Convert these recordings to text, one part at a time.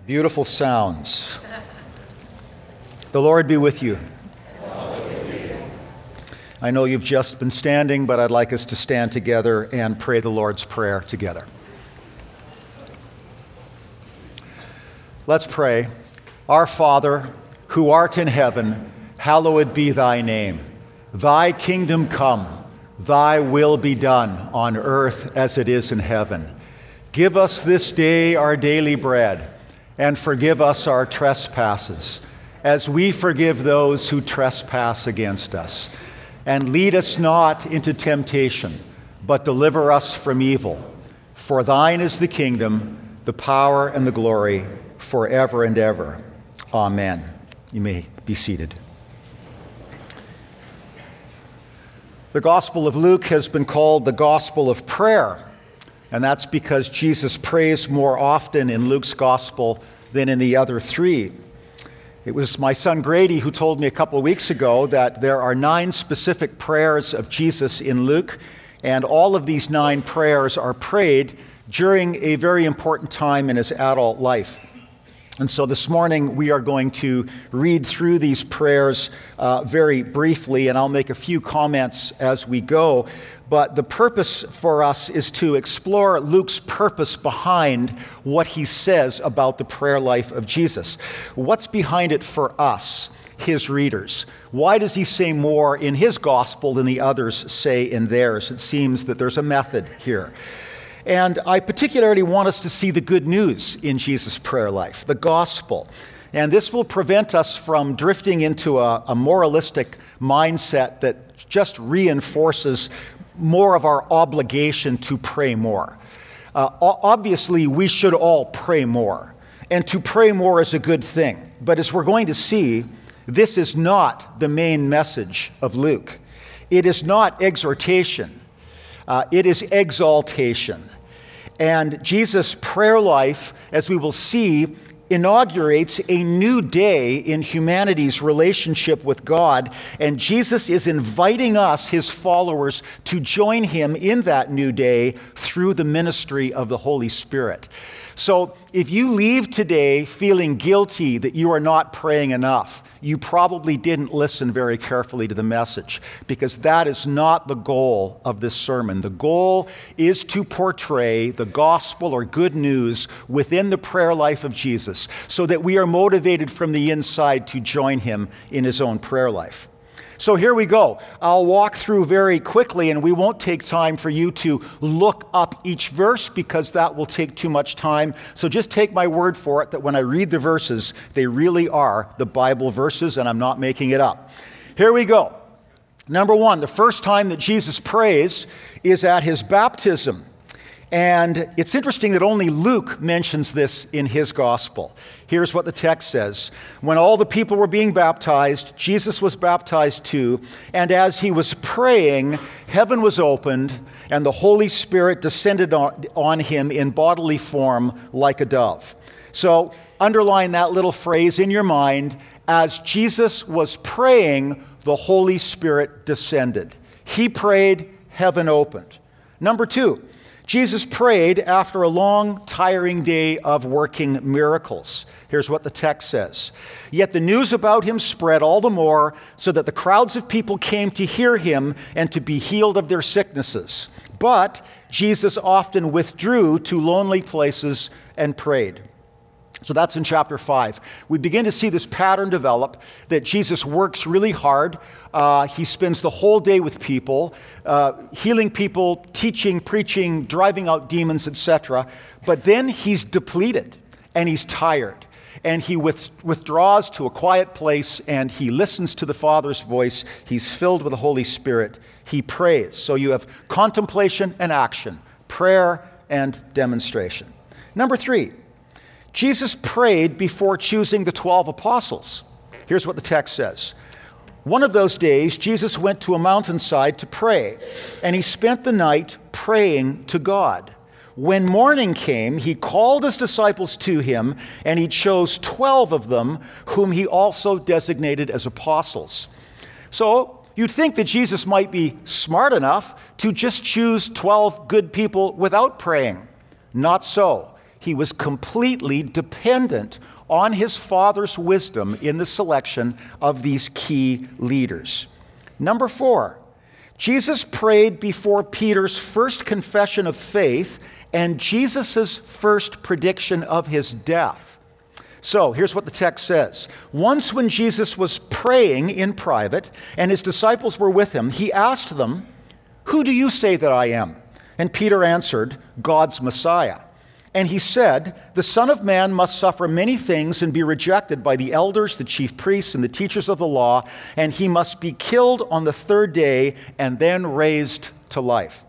Beautiful sounds. The Lord be with you. I know you've just been standing, but I'd like us to stand together and pray the Lord's Prayer together. Let's pray. Our Father, who art in heaven, hallowed be thy name. Thy kingdom come, thy will be done on earth as it is in heaven. Give us this day our daily bread, and forgive us our trespasses, as we forgive those who trespass against us. And lead us not into temptation, but deliver us from evil. For thine is the kingdom, the power, and the glory, forever and ever. Amen. You may be seated. The Gospel of Luke has been called the Gospel of Prayer, and that's because Jesus prays more often in Luke's Gospel than in the other three. It was my son Grady who told me a couple of weeks ago that there are 9 specific prayers of Jesus in Luke, and all of these 9 prayers are prayed during a very important time in his adult life. And so this morning we are going to read through these prayers very briefly, and I'll make a few comments as we go. But the purpose for us is to explore Luke's purpose behind what he says about the prayer life of Jesus. What's behind it for us, his readers? Why does he say more in his gospel than the others say in theirs? It seems that there's a method here. And I particularly want us to see the good news in Jesus' prayer life, the gospel. And this will prevent us from drifting into a moralistic mindset that just reinforces more of our obligation to pray more. Obviously, we should all pray more. And to pray more is a good thing. But as we're going to see, this is not the main message of Luke. It is not exhortation. It is exaltation. And Jesus' prayer life, as we will see, inaugurates a new day in humanity's relationship with God. And Jesus is inviting us, his followers, to join him in that new day through the ministry of the Holy Spirit. So if you leave today feeling guilty that you are not praying enough, you probably didn't listen very carefully to the message, because that is not the goal of this sermon. The goal is to portray the gospel or good news within the prayer life of Jesus, so that we are motivated from the inside to join him in his own prayer life. So here we go. I'll walk through very quickly, and we won't take time for you to look up each verse because that will take too much time. So just take my word for it that when I read the verses, they really are the Bible verses, and I'm not making it up. Here we go. Number 1, the first time that Jesus prays is at his baptism. And it's interesting that only Luke mentions this in his gospel. Here's what the text says. When all the people were being baptized, Jesus was baptized too. And as he was praying, heaven was opened, and the Holy Spirit descended on him in bodily form like a dove. So underline that little phrase in your mind. As Jesus was praying, the Holy Spirit descended. He prayed, heaven opened. Number 2. Jesus prayed after a long, tiring day of working miracles. Here's what the text says. Yet the news about him spread all the more, so that the crowds of people came to hear him and to be healed of their sicknesses. But Jesus often withdrew to lonely places and prayed. So that's in chapter 5. We begin to see this pattern develop, that Jesus works really hard. He spends the whole day with people, healing people, teaching, preaching, driving out demons, etc. But then he's depleted and he's tired. And he withdraws to a quiet place and he listens to the Father's voice. He's filled with the Holy Spirit. He prays. So you have contemplation and action, prayer and demonstration. Number 3. Jesus prayed before choosing the 12 apostles. Here's what the text says. One of those days, Jesus went to a mountainside to pray, and he spent the night praying to God. When morning came, he called his disciples to him, and he chose 12 of them, whom he also designated as apostles. So you'd think that Jesus might be smart enough to just choose 12 good people without praying. Not so. he was completely dependent on his Father's wisdom in the selection of these key leaders. Number 4, Jesus prayed before Peter's first confession of faith and Jesus' first prediction of his death. So here's what the text says. Once when Jesus was praying in private and his disciples were with him, he asked them, "Who do you say that I am?" And Peter answered, "God's Messiah." And he said, "The Son of Man must suffer many things and be rejected by the elders, the chief priests, and the teachers of the law, and he must be killed on the third day and then raised to life."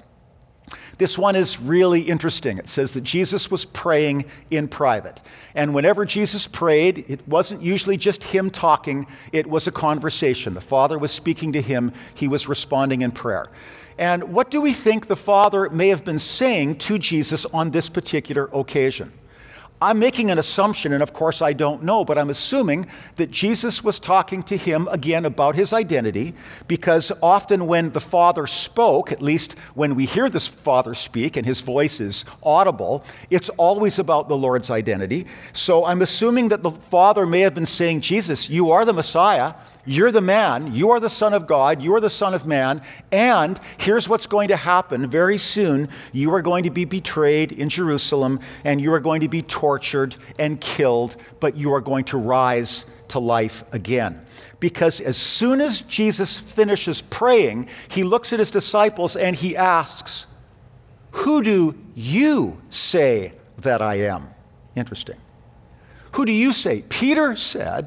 This one is really interesting. It says that Jesus was praying in private. And whenever Jesus prayed, it wasn't usually just him talking, it was a conversation. The Father was speaking to him, he was responding in prayer. And what do we think the Father may have been saying to Jesus on this particular occasion? I'm making an assumption, and of course I don't know, but I'm assuming that Jesus was talking to him again about his identity, because often when the Father spoke, at least when we hear the Father speak and his voice is audible, it's always about the Lord's identity. So I'm assuming that the Father may have been saying, "Jesus, you are the Messiah. You're the man, you are the Son of God, you are the Son of Man, and here's what's going to happen very soon. You are going to be betrayed in Jerusalem, and you are going to be tortured and killed, but you are going to rise to life again." Because as soon as Jesus finishes praying, he looks at his disciples and he asks, "Who do you say that I am?" Interesting. Who do you say? Peter said,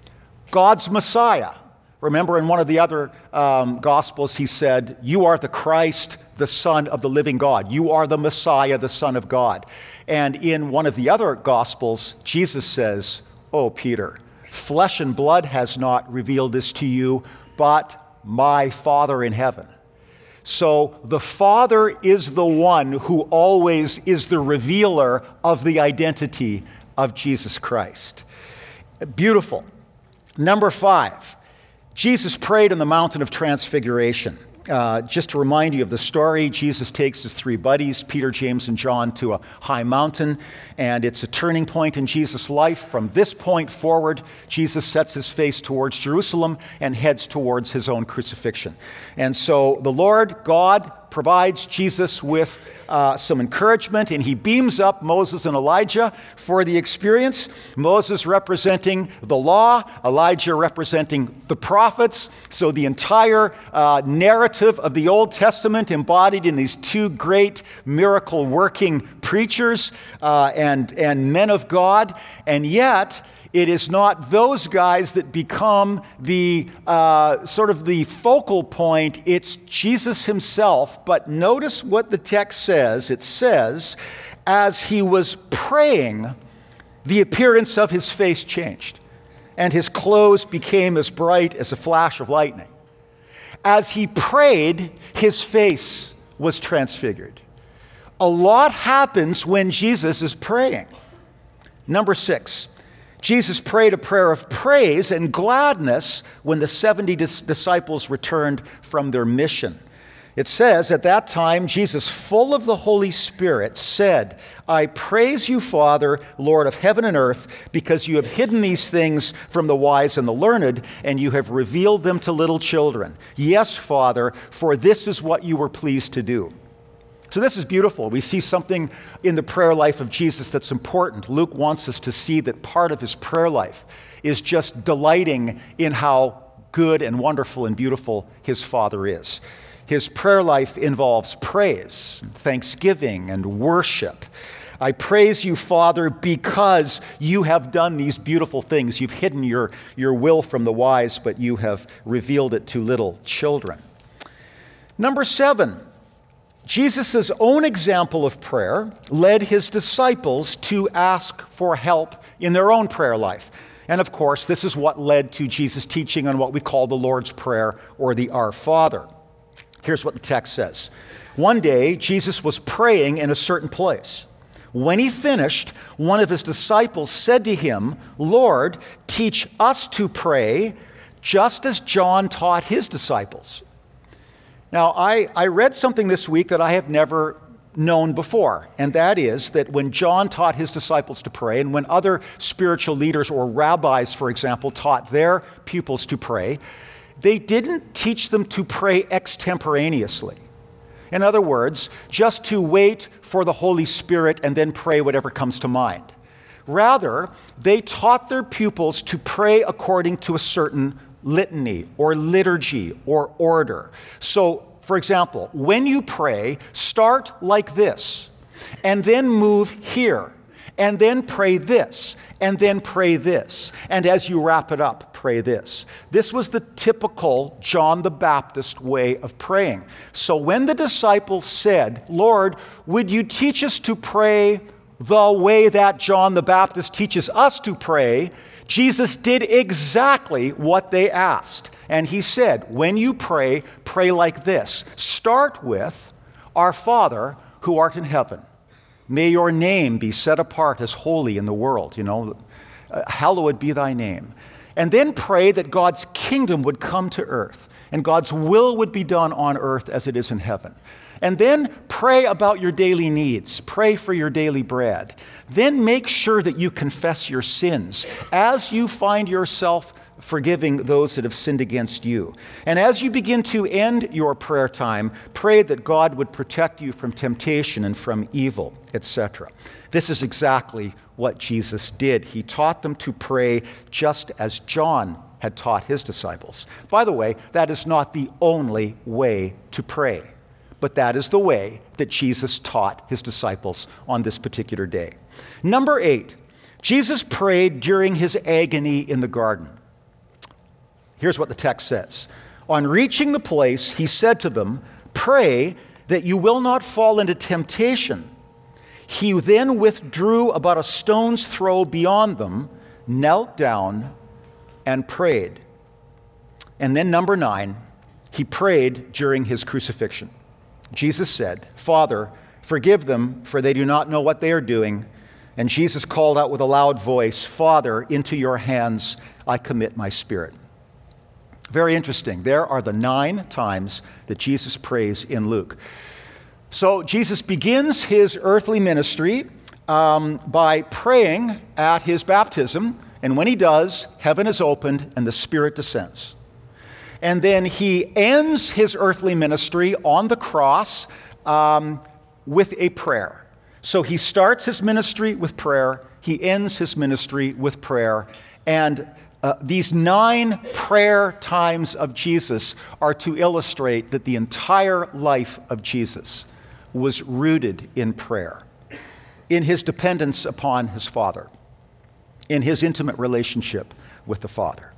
"God's Messiah." Remember, in one of the other Gospels, he said, "You are the Christ, the Son of the living God. You are the Messiah, the Son of God." And in one of the other Gospels, Jesus says, "Oh, Peter, flesh and blood has not revealed this to you, but my Father in heaven." So the Father is the one who always is the revealer of the identity of Jesus Christ. Beautiful. Number 5, Jesus prayed on the mountain of transfiguration. Just to remind you of the story, Jesus takes his 3 buddies, Peter, James, and John, to a high mountain, and it's a turning point in Jesus' life. From this point forward, Jesus sets his face towards Jerusalem and heads towards his own crucifixion. And so the Lord God provides Jesus with some encouragement, and he beams up Moses and Elijah for the experience. Moses representing the law, Elijah representing the prophets. So the entire narrative of the Old Testament embodied in these 2 great miracle-working preachers and men of God. And yet, it is not those guys that become the sort of the focal point. It's Jesus himself. But notice what the text says. It says, as he was praying, the appearance of his face changed, and his clothes became as bright as a flash of lightning. As he prayed, his face was transfigured. A lot happens when Jesus is praying. Number 6. Jesus prayed a prayer of praise and gladness when the 70 disciples returned from their mission. It says, at that time, Jesus, full of the Holy Spirit, said, "I praise you, Father, Lord of heaven and earth, because you have hidden these things from the wise and the learned, and you have revealed them to little children. Yes, Father, for this is what you were pleased to do." So this is beautiful. We see something in the prayer life of Jesus that's important. Luke wants us to see that part of his prayer life is just delighting in how good and wonderful and beautiful his Father is. His prayer life involves praise, thanksgiving, and worship. I praise you, Father, because you have done these beautiful things. You've hidden your will from the wise, but you have revealed it to little children. Number 7. Jesus' own example of prayer led his disciples to ask for help in their own prayer life. And of course, this is what led to Jesus' teaching on what we call the Lord's Prayer or the Our Father. Here's what the text says. One day, Jesus was praying in a certain place. When he finished, one of his disciples said to him, "Lord, teach us to pray, just as John taught his disciples." Now, I read something this week that I have never known before, and that is that when John taught his disciples to pray, and when other spiritual leaders or rabbis, for example, taught their pupils to pray, they didn't teach them to pray extemporaneously. In other words, just to wait for the Holy Spirit and then pray whatever comes to mind. Rather, they taught their pupils to pray according to a certain litany or liturgy or order. So, for example, when you pray, start like this, and then move here, and then pray this, and then pray this. And as you wrap it up, pray this. This was the typical John the Baptist way of praying. So when the disciples said, "Lord, would you teach us to pray the way that John the Baptist teaches us to pray?" Jesus did exactly what they asked. And he said, when you pray, pray like this. Start with, "Our Father who art in heaven. May your name be set apart as holy in the world." Hallowed be thy name. And then pray that God's kingdom would come to earth and God's will would be done on earth as it is in heaven. And then pray about your daily needs. Pray for your daily bread. Then make sure that you confess your sins as you find yourself forgiving those that have sinned against you. And as you begin to end your prayer time, pray that God would protect you from temptation and from evil, etc. This is exactly what Jesus did. He taught them to pray just as John had taught his disciples. By the way, that is not the only way to pray, but that is the way that Jesus taught his disciples on this particular day. Number 8, Jesus prayed during his agony in the garden. Here's what the text says. On reaching the place, he said to them, "Pray that you will not fall into temptation." He then withdrew about a stone's throw beyond them, knelt down, and prayed. And then number 9, he prayed during his crucifixion. Jesus said, "Father, forgive them, for they do not know what they are doing." And Jesus called out with a loud voice, "Father, into your hands I commit my spirit." Very interesting. There are the 9 times that Jesus prays in Luke. So Jesus begins his earthly ministry by praying at his baptism. And when he does, heaven is opened and the Spirit descends. And then he ends his earthly ministry on the cross with a prayer. So he starts his ministry with prayer. He ends his ministry with prayer. And these 9 prayer times of Jesus are to illustrate that the entire life of Jesus was rooted in prayer, in his dependence upon his Father, in his intimate relationship with the Father.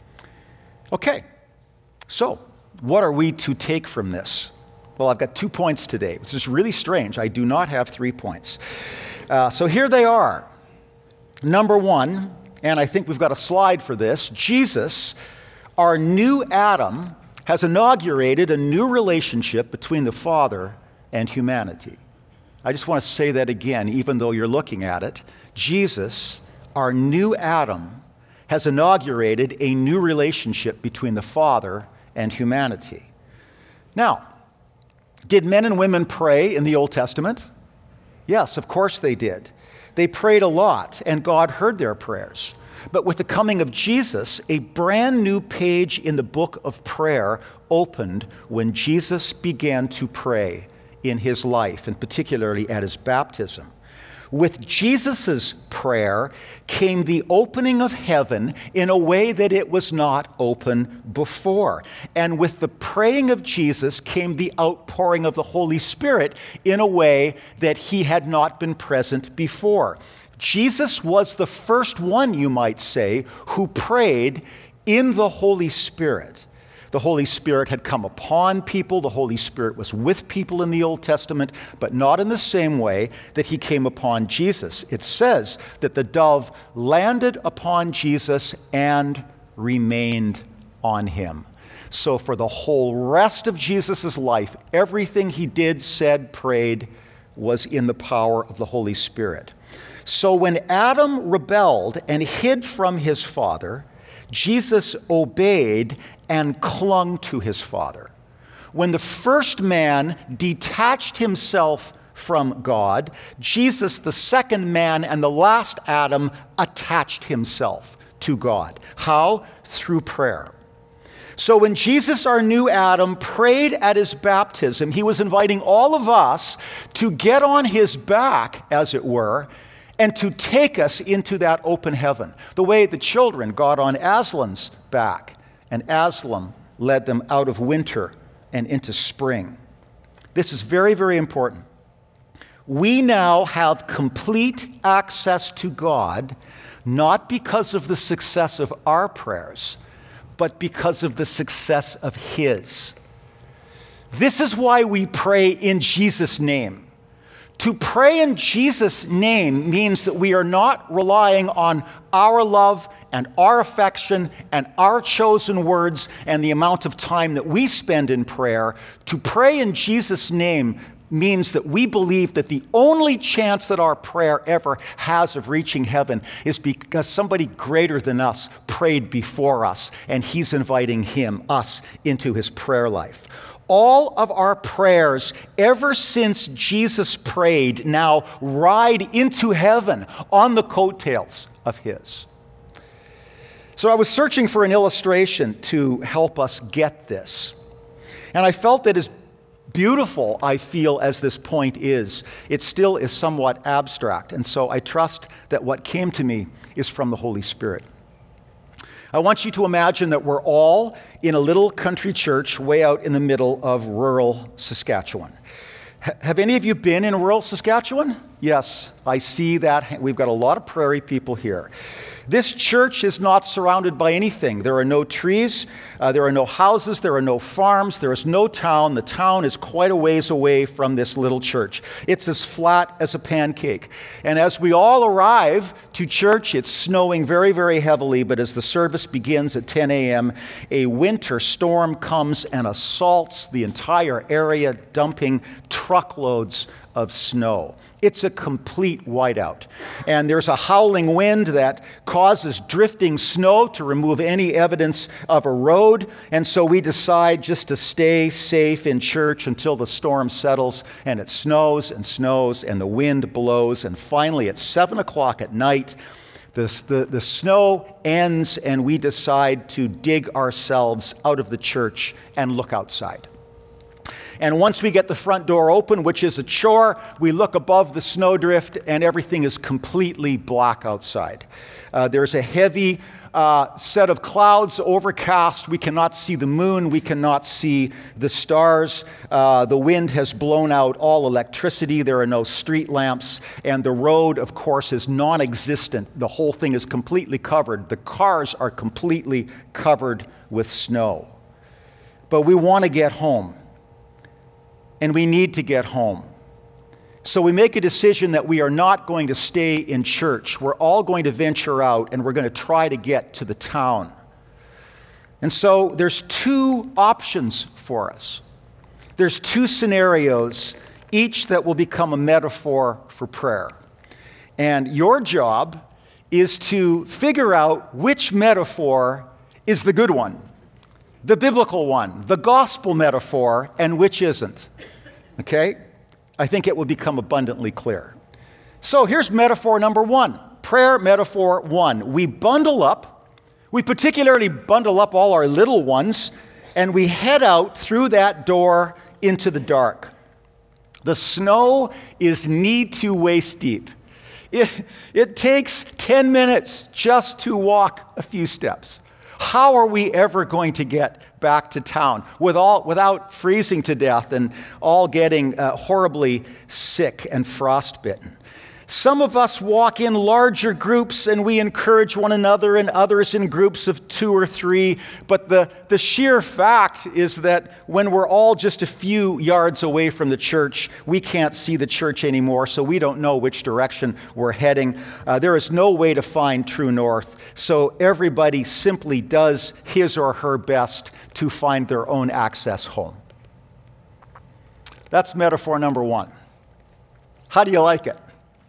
Okay, so what are we to take from this? Well, I've got 2 points today. This is really strange. I do not have 3 points. So here they are. Number 1, and I think we've got a slide for this, Jesus, our new Adam, has inaugurated a new relationship between the Father and humanity. I just want to say that again, even though you're looking at it. Jesus, our new Adam, has inaugurated a new relationship between the Father and humanity. Now, did men and women pray in the Old Testament? Yes, of course they did. They prayed a lot, and God heard their prayers. But with the coming of Jesus, a brand new page in the book of prayer opened when Jesus began to pray in his life, and particularly at his baptism. With Jesus' prayer came the opening of heaven in a way that it was not open before. And with the praying of Jesus came the outpouring of the Holy Spirit in a way that he had not been present before. Jesus was the first one, you might say, who prayed in the Holy Spirit. The Holy Spirit had come upon people. The Holy Spirit was with people in the Old Testament, but not in the same way that he came upon Jesus. It says that the dove landed upon Jesus and remained on him. So for the whole rest of Jesus' life, everything he did, said, prayed was in the power of the Holy Spirit. So when Adam rebelled and hid from his father, Jesus obeyed and clung to his Father. When the first man detached himself from God, Jesus, the second man and the last Adam, attached himself to God. How? Through prayer. So when Jesus, our new Adam, prayed at his baptism, he was inviting all of us to get on his back, as it were, and to take us into that open heaven, the way the children got on Aslan's back, and Aslan led them out of winter and into spring. This is very, very important. We now have complete access to God, not because of the success of our prayers, but because of the success of his. This is why we pray in Jesus' name. To pray in Jesus' name means that we are not relying on our love and our affection and our chosen words and the amount of time that we spend in prayer. To pray in Jesus' name means that we believe that the only chance that our prayer ever has of reaching heaven is because somebody greater than us prayed before us, and he's inviting us into his prayer life. All of our prayers ever since Jesus prayed now ride into heaven on the coattails of his. So I was searching for an illustration to help us get this. And I felt that as beautiful I feel as this point is, it still is somewhat abstract. And so I trust that what came to me is from the Holy Spirit. I want you to imagine that we're all in a little country church way out in the middle of rural Saskatchewan. Have any of you been in rural Saskatchewan? Yes, I see that. We've got a lot of prairie people here. This church is not surrounded by anything. There are no trees, there are no houses, there are no farms, there is no town. The town is quite a ways away from this little church. It's as flat as a pancake. And as we all arrive to church, it's snowing very, very heavily, but as the service begins at 10 a.m., a winter storm comes and assaults the entire area, dumping truckloads of snow. It's a complete whiteout. And there's a howling wind that causes drifting snow to remove any evidence of a road. And so we decide just to stay safe in church until the storm settles, and it snows and snows and the wind blows. And finally at 7 o'clock at night, the snow ends and we decide to dig ourselves out of the church and look outside. And once we get the front door open, which is a chore, we look above the snowdrift and everything is completely black outside. There's a heavy set of clouds, overcast. We cannot see the moon. We cannot see the stars. The wind has blown out all electricity. There are no street lamps. And the road, of course, is non-existent. The whole thing is completely covered. The cars are completely covered with snow. But we want to get home. And we need to get home. So we make a decision that we are not going to stay in church. We're all going to venture out and we're going to try to get to the town. And so there's two options for us. There's two scenarios, each that will become a metaphor for prayer. And your job is to figure out which metaphor is the good one, the biblical one, the gospel metaphor, and which isn't. Okay? I think it will become abundantly clear. So here's metaphor number one. Prayer metaphor one. We bundle up. We particularly bundle up all our little ones, and we head out through that door into the dark. The snow is knee to waist deep. It takes 10 minutes just to walk a few steps. How are we ever going to get back to town without freezing to death and all getting horribly sick and frostbitten? Some of us walk in larger groups and we encourage one another, and others in groups of 2 or 3. But the sheer fact is that when we're all just a few yards away from the church, we can't see the church anymore, so we don't know which direction we're heading. There is no way to find true north, so everybody simply does his or her best to find their own access home. That's metaphor number one. How do you like it?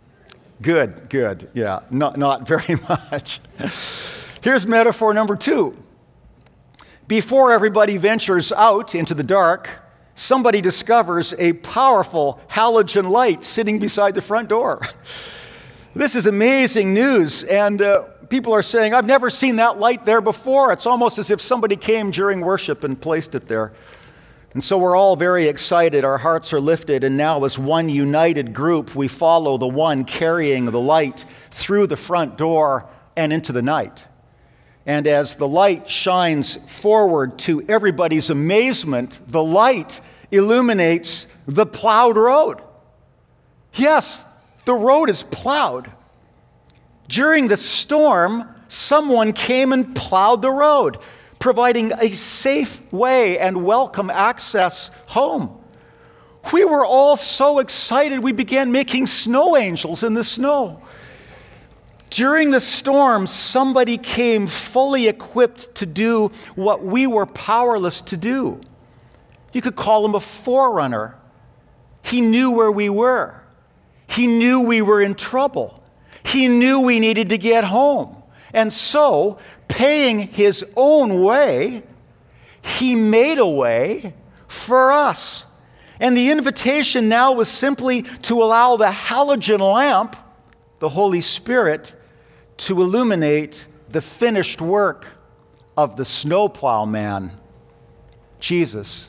Good, yeah, not very much. Here's metaphor number two. Before everybody ventures out into the dark, somebody discovers a powerful halogen light sitting beside the front door. This is amazing news, and people are saying, I've never seen that light there before. It's almost as if somebody came during worship and placed it there. And so we're all very excited. Our hearts are lifted, and now as one united group, we follow the one carrying the light through the front door and into the night. And as the light shines forward, to everybody's amazement, the light illuminates the plowed road. Yes, the road is plowed. During the storm, someone came and plowed the road, providing a safe way and welcome access home. We were all so excited, we began making snow angels in the snow. During the storm, somebody came fully equipped to do what we were powerless to do. You could call him a forerunner. He knew where we were. He knew we were in trouble. He knew we needed to get home. And so, paying his own way, he made a way for us. And the invitation now was simply to allow the halogen lamp, the Holy Spirit, to illuminate the finished work of the snowplow man, Jesus.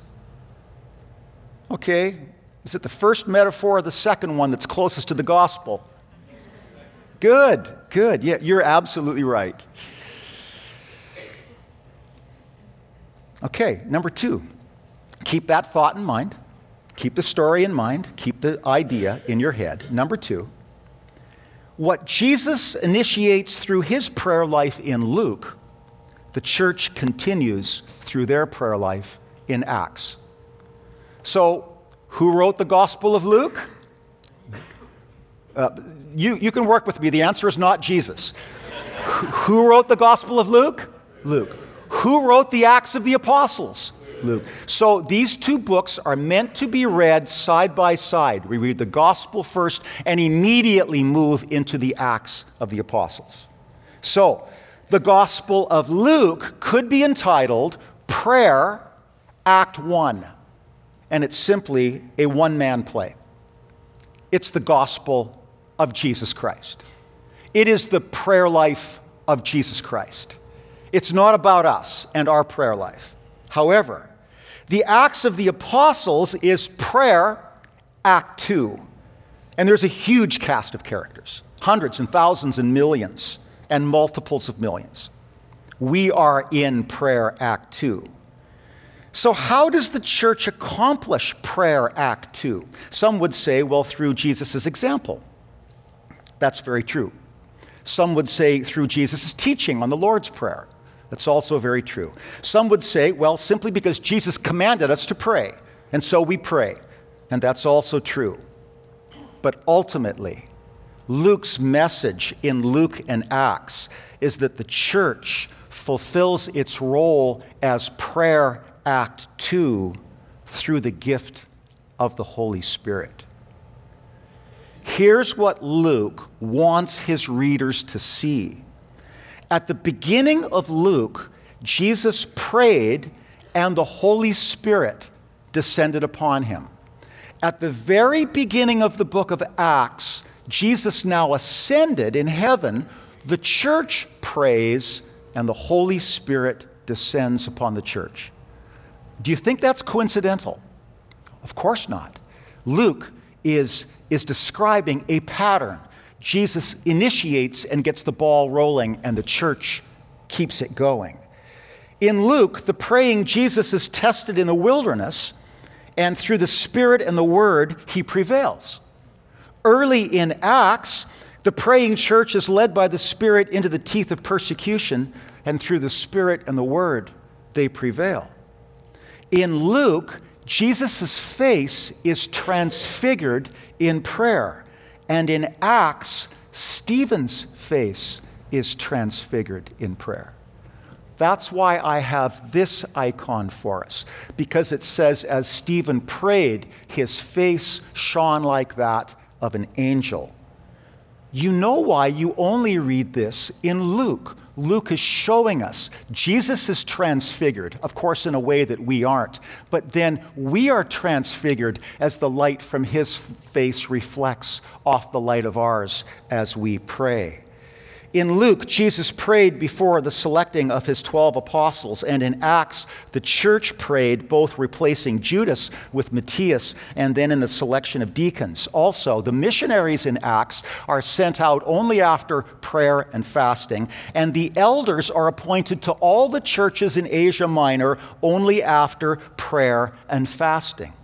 Okay, is it the first metaphor or the second one that's closest to the gospel? Good. Yeah, you're absolutely right. Okay, number 2. Keep that thought in mind. Keep the story in mind. Keep the idea in your head. Number 2. What Jesus initiates through his prayer life in Luke, the church continues through their prayer life in Acts. So, who wrote the Gospel of Luke? You can work with me. The answer is not Jesus. Who wrote the Gospel of Luke? Luke. Who wrote the Acts of the Apostles? Luke. So these two books are meant to be read side by side. We read the Gospel first and immediately move into the Acts of the Apostles. So the Gospel of Luke could be entitled Prayer, Act 1. And it's simply a one-man play. It's the gospel of Jesus Christ. It is the prayer life of Jesus Christ. It's not about us and our prayer life. However, the Acts of the Apostles is Prayer, Act 2. And there's a huge cast of characters, hundreds and thousands and millions and multiples of millions. We are in Prayer, Act 2. So how does the church accomplish Prayer, Act 2? Some would say, well, through Jesus' example. That's very true. Some would say through Jesus' teaching on the Lord's Prayer. That's also very true. Some would say, well, simply because Jesus commanded us to pray, and so we pray. And that's also true. But ultimately, Luke's message in Luke and Acts is that the church fulfills its role as Prayer, Act 2 through the gift of the Holy Spirit. Here's what Luke wants his readers to see. At the beginning of Luke, Jesus prayed and the Holy Spirit descended upon him. At the very beginning of the book of Acts, Jesus now ascended in heaven. The church prays and the Holy Spirit descends upon the church. Do you think that's coincidental? Of course not. Luke is describing a pattern. Jesus initiates and gets the ball rolling, and the church keeps it going. In Luke, the praying Jesus is tested in the wilderness, and through the Spirit and the Word, he prevails. Early in Acts, the praying church is led by the Spirit into the teeth of persecution, and through the Spirit and the Word, they prevail. In Luke, Jesus' face is transfigured in prayer. And in Acts, Stephen's face is transfigured in prayer. That's why I have this icon for us, because it says, as Stephen prayed, his face shone like that of an angel. You know why you only read this in Luke. Luke is showing us Jesus is transfigured, of course, in a way that we aren't. But then we are transfigured as the light from his face reflects off the light of ours as we pray. In Luke, Jesus prayed before the selecting of his 12 apostles, and in Acts, the church prayed, both replacing Judas with Matthias, and then in the selection of deacons. Also, the missionaries in Acts are sent out only after prayer and fasting, and the elders are appointed to all the churches in Asia Minor only after prayer and fasting.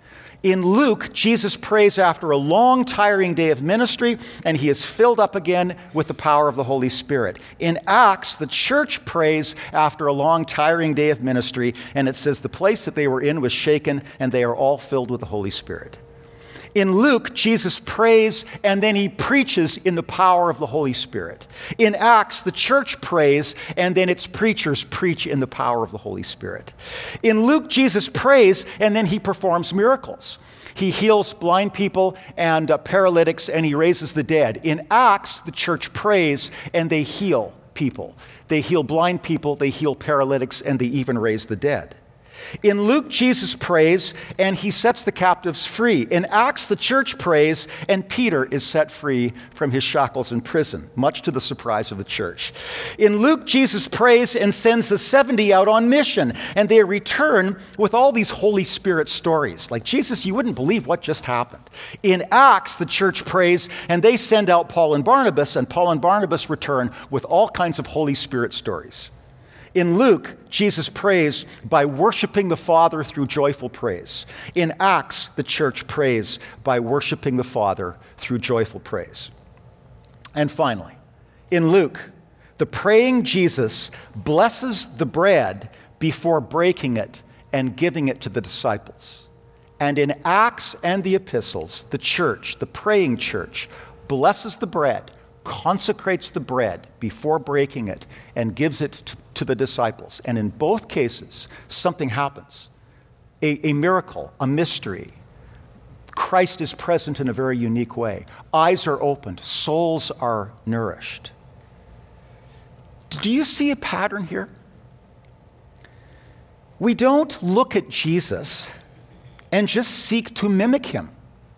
In Luke, Jesus prays after a long, tiring day of ministry, and he is filled up again with the power of the Holy Spirit. In Acts, the church prays after a long, tiring day of ministry, and it says the place that they were in was shaken, and they are all filled with the Holy Spirit. In Luke, Jesus prays, and then he preaches in the power of the Holy Spirit. In Acts, the church prays, and then its preachers preach in the power of the Holy Spirit. In Luke, Jesus prays, and then he performs miracles. He heals blind people and paralytics, and he raises the dead. In Acts, the church prays, and they heal people. They heal blind people, they heal paralytics, and they even raise the dead. In Luke, Jesus prays, and he sets the captives free. In Acts, the church prays, and Peter is set free from his shackles in prison, much to the surprise of the church. In Luke, Jesus prays and sends the 70 out on mission, and they return with all these Holy Spirit stories. Like, Jesus, you wouldn't believe what just happened. In Acts, the church prays, and they send out Paul and Barnabas return with all kinds of Holy Spirit stories. In Luke, Jesus prays by worshiping the Father through joyful praise. In Acts, the church prays by worshiping the Father through joyful praise. And finally, in Luke, the praying Jesus blesses the bread before breaking it and giving it to the disciples. And in Acts and the epistles, the church, the praying church, blesses the bread, consecrates the bread before breaking it, and gives it to the disciples. And in both cases, something happens. A miracle, a mystery. Christ is present in a very unique way. Eyes are opened, souls are nourished. Do you see a pattern here? We don't look at Jesus and just seek to mimic him.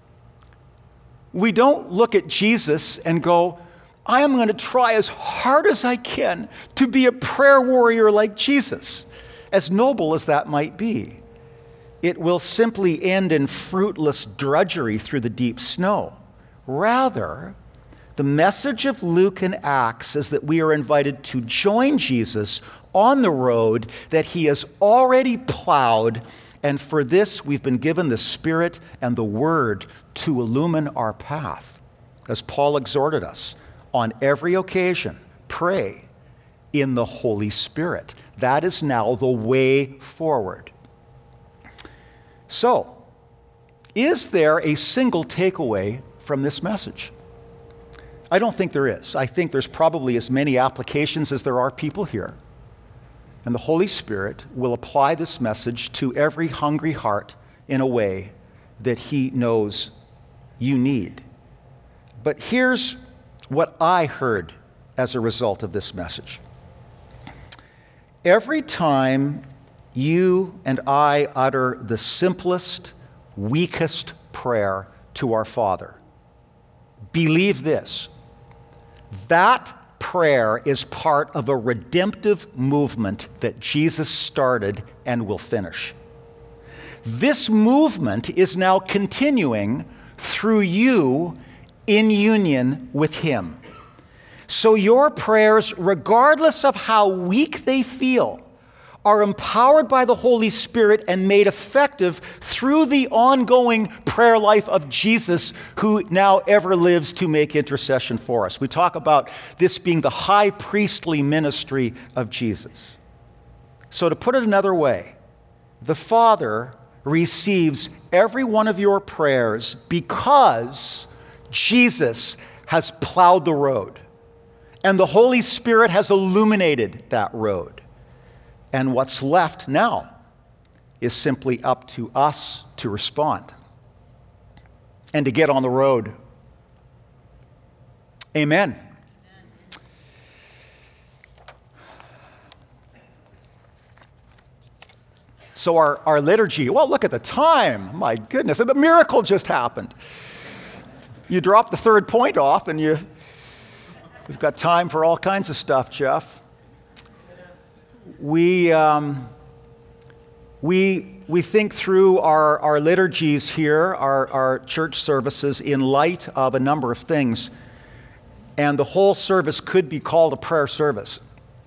We don't look at Jesus and go, I am going to try as hard as I can to be a prayer warrior like Jesus, as noble as that might be. It will simply end in fruitless drudgery through the deep snow. Rather, the message of Luke and Acts is that we are invited to join Jesus on the road that he has already plowed, and for this we've been given the Spirit and the Word to illumine our path. As Paul exhorted us, on every occasion, pray in the Holy Spirit. That is now the way forward. So, is there a single takeaway from this message? I don't think there is. I think there's probably as many applications as there are people here. And the Holy Spirit will apply this message to every hungry heart in a way that he knows you need. But here's what I heard as a result of this message. Every time you and I utter the simplest, weakest prayer to our Father, believe this: that prayer is part of a redemptive movement that Jesus started and will finish. This movement is now continuing through you in union with him. So your prayers, regardless of how weak they feel, are empowered by the Holy Spirit and made effective through the ongoing prayer life of Jesus, who now ever lives to make intercession for us. We talk about this being the high priestly ministry of Jesus. So to put it another way, the Father receives every one of your prayers because Jesus has plowed the road, and the Holy Spirit has illuminated that road. And what's left now is simply up to us to respond and to get on the road. Amen. So our liturgy, well, look at the time. My goodness, a miracle just happened. You drop the third point off and you've got time for all kinds of stuff, Jeff. We think through our liturgies here, our church services, in light of a number of things. And the whole service could be called a prayer service.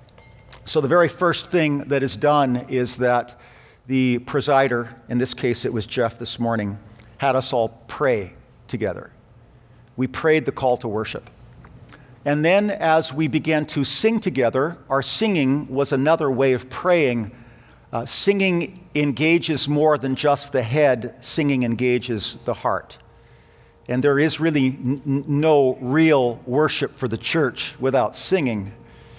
So the very first thing that is done is that the presider, in this case it was Jeff this morning, had us all pray together. We prayed the call to worship. And then as we began to sing together, our singing was another way of praying. Singing engages more than just the head. Singing engages the heart. And there is really no real worship for the church without singing.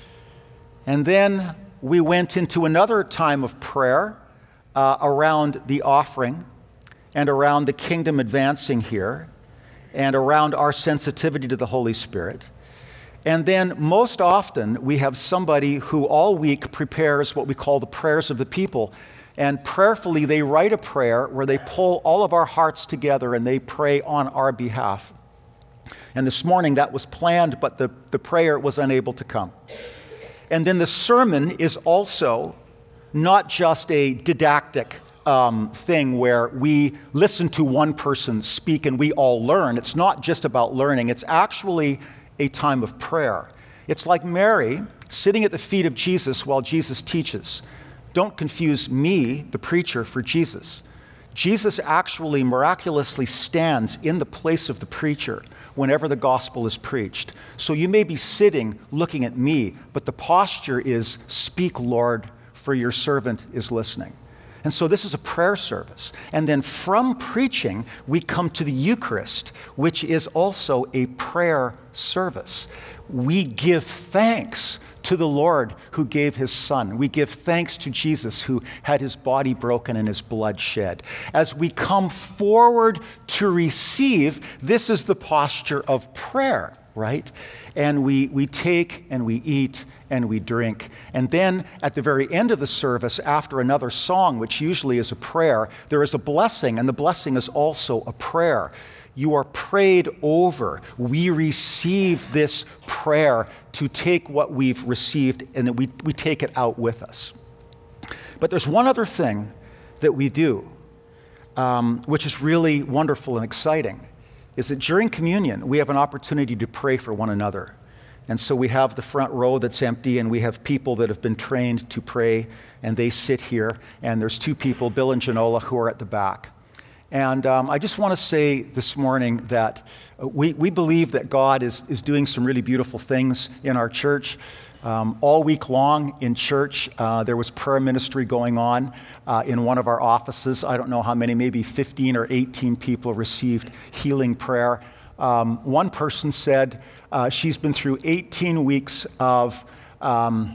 And then we went into another time of prayer around the offering and around the kingdom advancing here and around our sensitivity to the Holy Spirit. And then most often we have somebody who all week prepares what we call the prayers of the people. And prayerfully they write a prayer where they pull all of our hearts together and they pray on our behalf. And this morning that was planned, but the prayer was unable to come. And then the sermon is also not just a didactic thing where we listen to one person speak and we all learn. It's not just about learning. It's actually a time of prayer. It's like Mary sitting at the feet of Jesus while Jesus teaches. Don't confuse me, the preacher, for Jesus. Jesus actually miraculously stands in the place of the preacher whenever the gospel is preached. So you may be sitting looking at me, but the posture is, "Speak, Lord, for your servant is listening." And so this is a prayer service. And then from preaching, we come to the Eucharist, which is also a prayer service. We give thanks to the Lord who gave his Son. We give thanks to Jesus who had his body broken and his blood shed. As we come forward to receive, this is the posture of prayer, right? And we take and we eat and we drink. And then at the very end of the service, after another song, which usually is a prayer, there is a blessing, and the blessing is also a prayer. You are prayed over. We receive this prayer to take what we've received and we take it out with us. But there's one other thing that we do, which is really wonderful and exciting, is that during communion, we have an opportunity to pray for one another. And so we have the front row that's empty, and we have people that have been trained to pray, and they sit here. And there's two people, Bill and Janola, who are at the back. And I just want to say this morning that we believe that God is doing some really beautiful things in our church. All week long in church, there was prayer ministry going on in one of our offices. I don't know how many, maybe 15 or 18 people received healing prayer. One person said she's been through 18 weeks of, you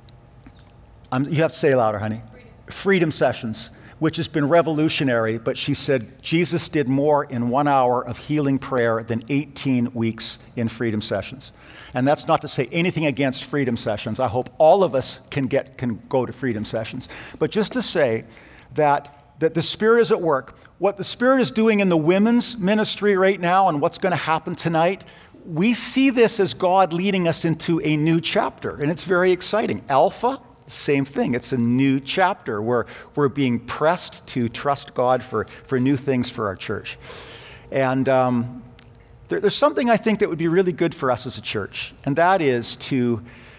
have to say it louder, honey. Freedom sessions, which has been revolutionary, but she said Jesus did more in 1 hour of healing prayer than 18 weeks in freedom sessions. And that's not to say anything against freedom sessions. I hope all of us can go to freedom sessions. But just to say that the Spirit is at work. What the Spirit is doing in the women's ministry right now and what's going to happen tonight, we see this as God leading us into a new chapter, and it's very exciting. Alpha, same thing. It's a new chapter where we're being pressed to trust God for new things for our church. And there's something I think that would be really good for us as a church, and that is to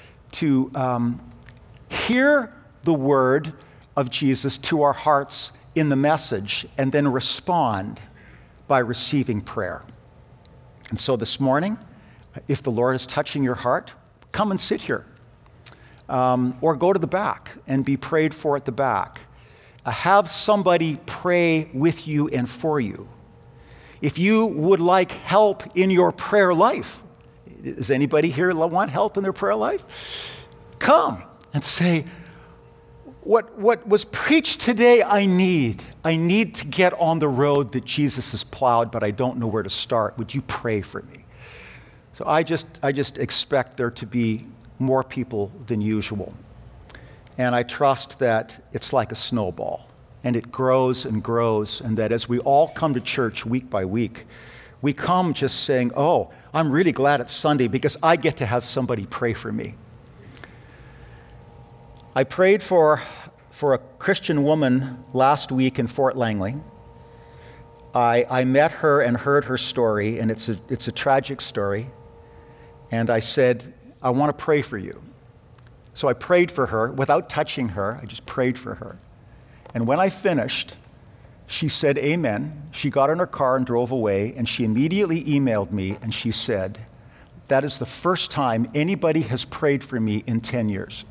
hear the word of Jesus to our hearts in the message and then respond by receiving prayer. And so this morning, if the Lord is touching your heart, come and sit here. Or go to the back and be prayed for at the back. Have somebody pray with you and for you. If you would like help in your prayer life, does anybody here want help in their prayer life? Come and say, what was preached today I need to get on the road that Jesus has plowed, but I don't know where to start. Would you pray for me? So I just expect there to be more people than usual. And I trust that it's like a snowball, and it grows and grows, and that as we all come to church week by week, we come just saying, oh, I'm really glad it's Sunday because I get to have somebody pray for me. I prayed for a Christian woman last week in Fort Langley. I met her and heard her story, and it's a tragic story. And I said, I want to pray for you. So I prayed for her without touching her. I just prayed for her. And when I finished, she said amen. She got in her car and drove away, and she immediately emailed me, and she said, that is the first time anybody has prayed for me in 10 years.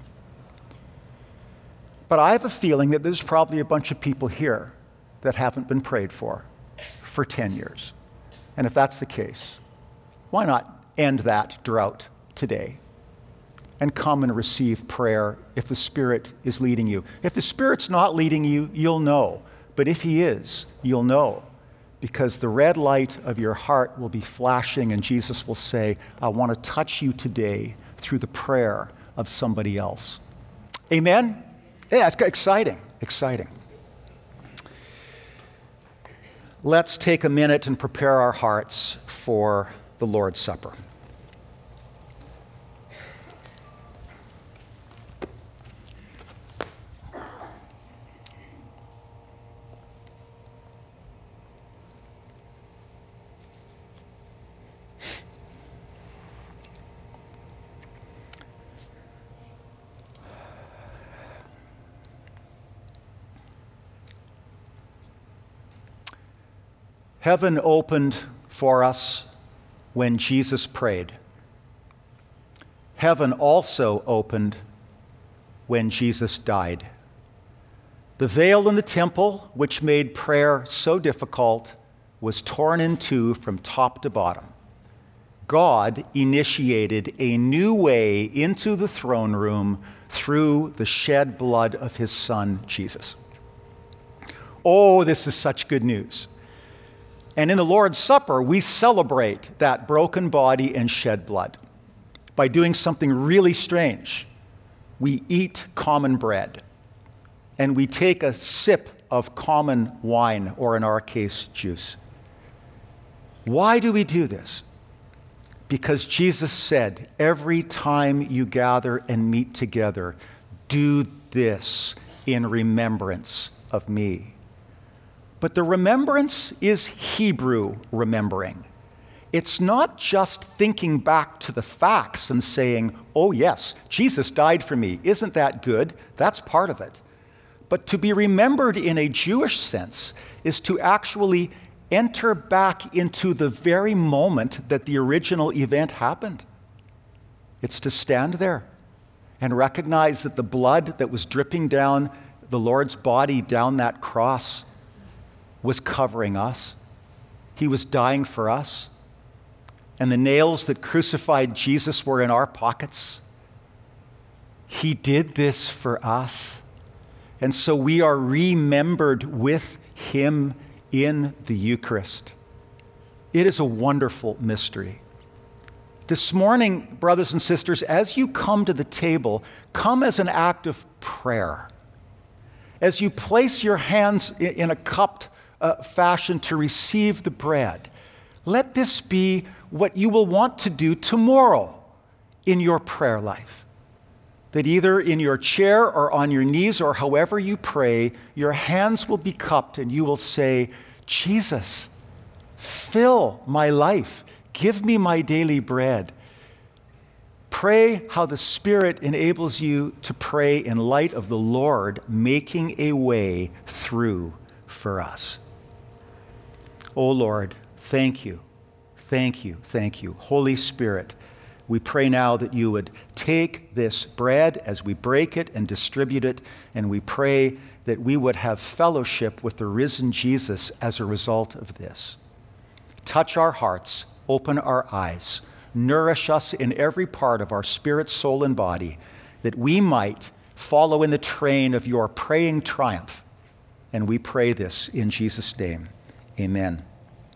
But I have a feeling that there's probably a bunch of people here that haven't been prayed for 10 years. And if that's the case, why not end that drought today and come and receive prayer if the Spirit is leading you? If the Spirit's not leading you, you'll know. But if He is, you'll know, because the red light of your heart will be flashing, and Jesus will say, I want to touch you today through the prayer of somebody else. Amen? Yeah, it's exciting. Let's take a minute and prepare our hearts for the Lord's Supper. Heaven opened for us when Jesus prayed. Heaven also opened when Jesus died. The veil in the temple, which made prayer so difficult, was torn in two from top to bottom. God initiated a new way into the throne room through the shed blood of His Son, Jesus. Oh, this is such good news. And in the Lord's Supper, we celebrate that broken body and shed blood by doing something really strange. We eat common bread, and we take a sip of common wine, or in our case, juice. Why do we do this? Because Jesus said, every time you gather and meet together, do this in remembrance of me. But the remembrance is Hebrew remembering. It's not just thinking back to the facts and saying, oh yes, Jesus died for me. Isn't that good? That's part of it. But to be remembered in a Jewish sense is to actually enter back into the very moment that the original event happened. It's to stand there and recognize that the blood that was dripping down the Lord's body down that cross was covering us. He was dying for us. And the nails that crucified Jesus were in our pockets. He did this for us. And so we are remembered with Him in the Eucharist. It is a wonderful mystery. This morning, brothers and sisters, as you come to the table, come as an act of prayer. As you place your hands in a cupped fashion to receive the bread, let this be what you will want to do tomorrow in your prayer life. That either in your chair or on your knees or however you pray, your hands will be cupped and you will say, Jesus, fill my life. Give me my daily bread. Pray how the Spirit enables you to pray in light of the Lord making a way through for us. Oh Lord, thank you, thank you, thank you. Holy Spirit, we pray now that you would take this bread as we break it and distribute it, and we pray that we would have fellowship with the risen Jesus as a result of this. Touch our hearts, open our eyes, nourish us in every part of our spirit, soul, and body, that we might follow in the train of your praying triumph. And we pray this in Jesus' name. Amen.